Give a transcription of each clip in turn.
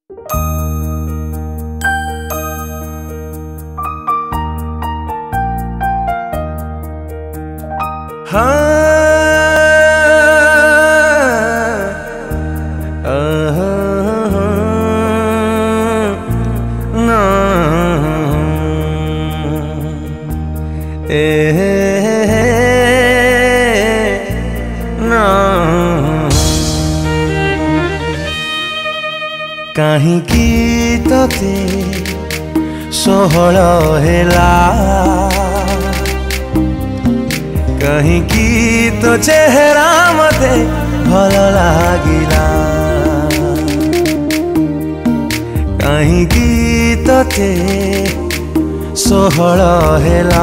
काहींकी तोते सोहळ हेला काहींकी तो चेहरा मते भल लागिला काहींकी तोते सोहळ हेला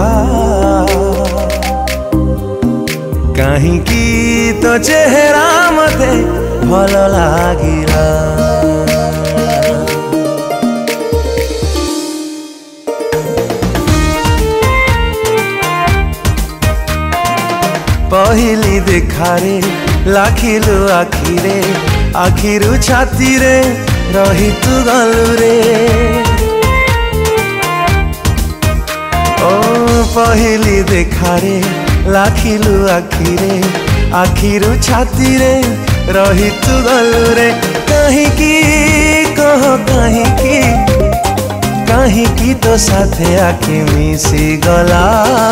काहींकी तो चेहरा मते भल लागिला पहली देखारे लाखिलु आखिरे आखिरु छाती रे रही तू गलु रे ओ पहली देखारे लाखिलु आखिरे आखिरु छाती रे रही तू गलु रे काहींकी कह काहींकी तो साथे आखि मिसी गला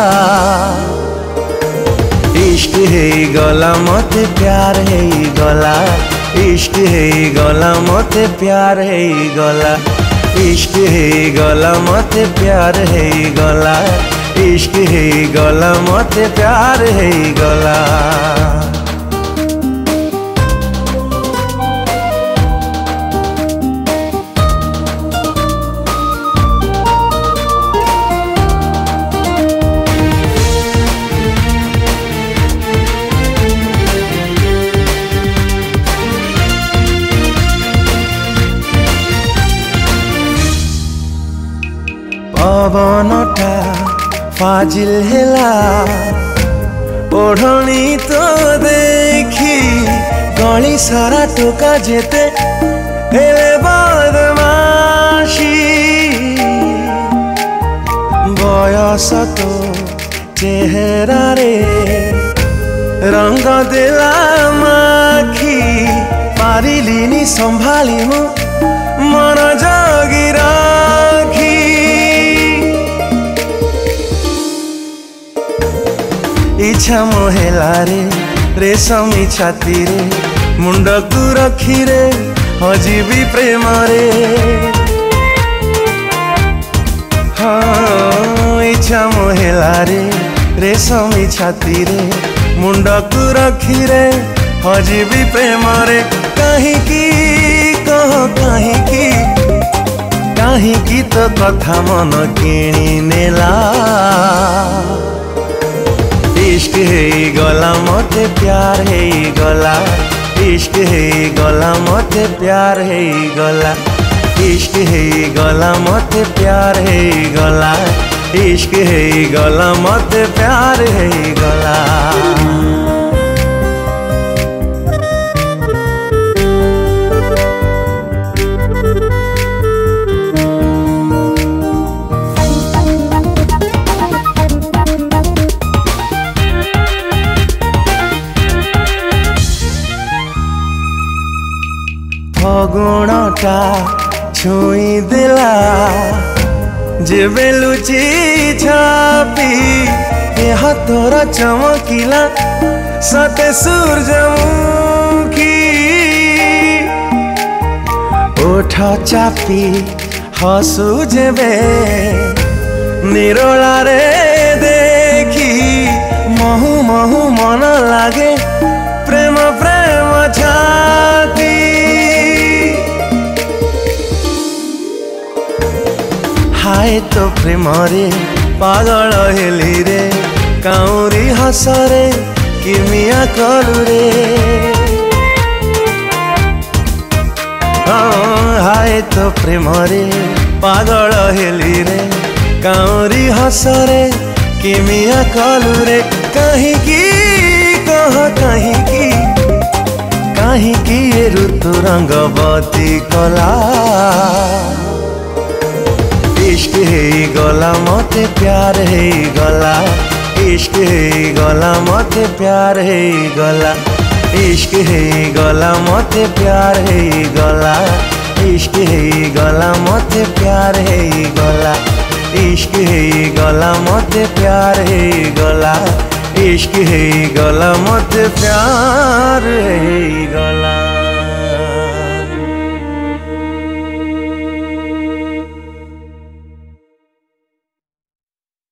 इश्क है गला मते प्यार है गला इश्क है गला मते प्यार है गला इश्क है गला मते प्यार है गला इश्क है गला मते प्यार है गला पवनटा फाजिल हेला ओढ़नी तो देखी गली सारा टोका जेते हेले बदमाशी बयस तो चेहरा रे रंग देला माखी पारिलिनी संभाली मु मन जगी राखी इच्छा मोहेला रे रेशमी छाती रे मुंड को रखी रे हजीबी प्रेम रे हाँ इच्छा मोहेला रे रेशमी छाती रे मुंड को रखी रे हजीबी प्रेम रे काहींकी कह काहींकी तो कथा मन किणी नेला इश्क है गला मते प्यार है गला इश्क है गला मते प्यार है गला इश्क है गला मते प्यार है गला इश्क है गला मते प्यार है गला फगुणटा छुई देला जेबे लुची छापी ए हाथर चमकिला सते सूरजमुखी ओठ चापी हसु जेबे निरोला रे देखी महु महु मन लागे प्रेम प्रेम छाती हाय तो प्रेम रे पागल हेली रे काउरी हसरे किमिया कलु रे हाय तो प्रेम रे पागल हेली रे काउरी हसरे किमिया कलु रे काहींकी कह କାହିଁକି ଏ ଋତୁ ରଙ୍ଗବତୀ କଲା। इश्क ହେଇଗଲା ମତେ ପ୍ୟାର ହେଇଗଲା, इश्क ହେଇଗଲା ମତେ प्यार ହେଇଗଲା, इश्क ହେଇଗଲା मते प्यार ହେଇଗଲା, इश्क ହେଇଗଲା मते प्यार ହେଇଗଲା, इश्क ହେଇଗଲା मते प्यार ହେଇଗଲା, इश्क ହେଇଗଲା मते प्यार।